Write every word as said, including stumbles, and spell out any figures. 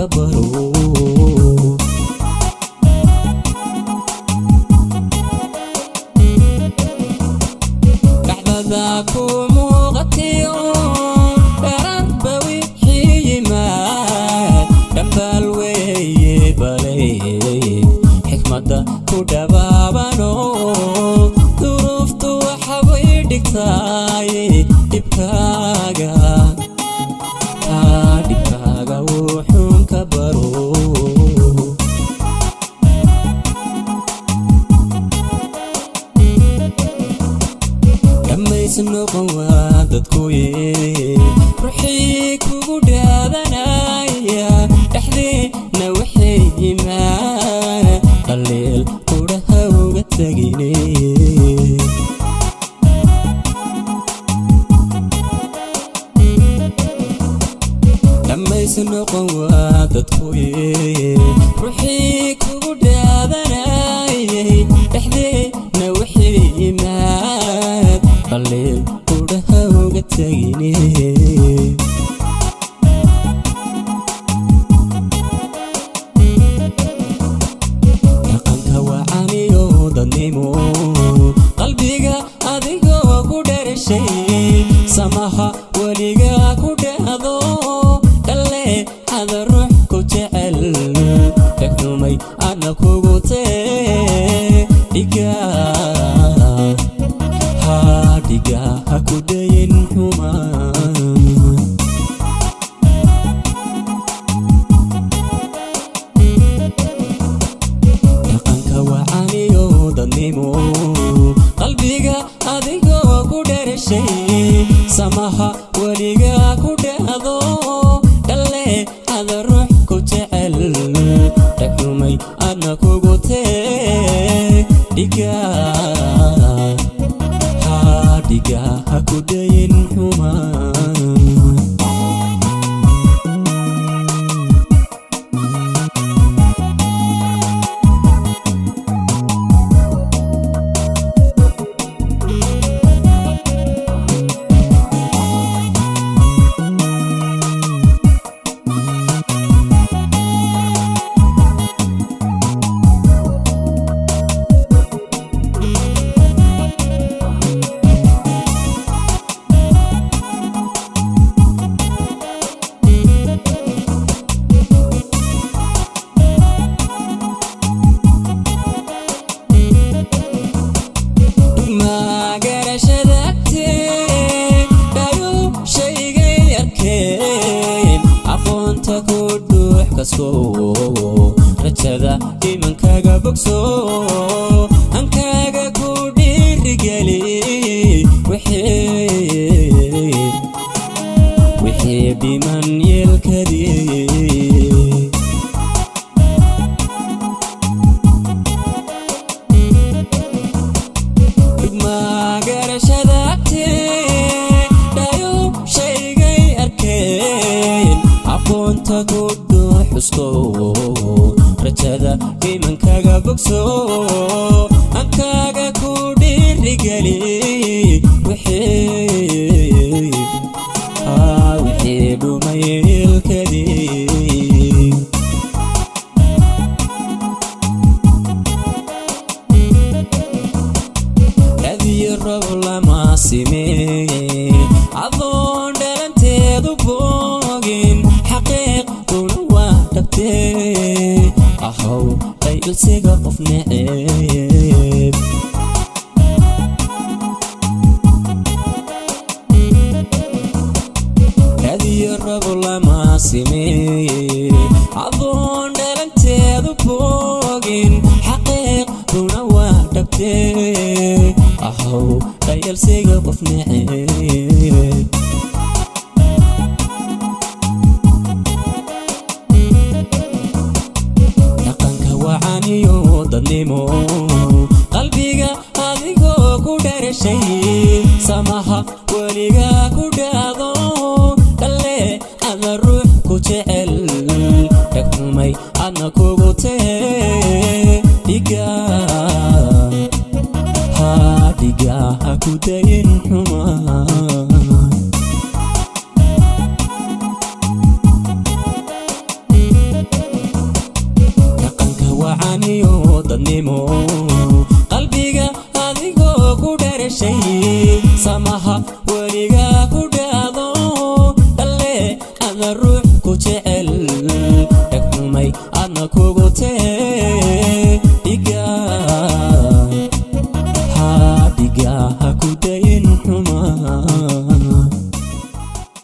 كبروا بعدكم مغطيون بربوي حيما دبالوي بلي حكمة كدبابانو ظروفتو حويدك تاي دبكاغا دبكاغا وحون كبرو سنو قوادت كوي روحي كودا بنايا تحذي نوحي ما قليل كودها وقتقيني لما يسنو قوادت كوي روحي كودا بنايا تحذي نوحي ما قليل كودها وقتقيني dhaqanka wacaaniyo dadnimo qalbiga adigoo ku dhereshay samaha weliga ku dhehdo dhalle hada ruux ku jecel dhegtumay adna kugu tee dhigaa diga aku dayin huma dhaqanka wacaaniyo dadnimo qalbiga adigoo ku dhereshay samaha weliga ku dhehdo dhalle hada ruux ku jecel dhegtumay adna kugu tee dhigaa diga aku dayin huma rajada imankaaga bogso hankaaga ku dhiirigeli wixii dhiman yeelkadii magarashada agtee dhayo shaygay arkeen aqoonta ku xusko rajada imankaaga bogso hankaaga ku dhiirigeli wixii dhumay ilkadii hadiyo rab lama simee adoon dhalanteedu boogin xaqiiqduna waa dhabtee ahow qaylsiga qof neceb hadiyo rab lama simee adoon dhalanteedu boogin xaqiiqduna waa dhabtee ahow qaylsiga qof neceb dadnimo qalbiga adigoo ku dhereshay samaha weliga ku dhahdo dhalle adna ruux ku jecel dhegtumay adna kugu tee dhigaa dhigaa ha ku dayin xumaa dadnimo qalbiga adigoo ku dhereshay samaha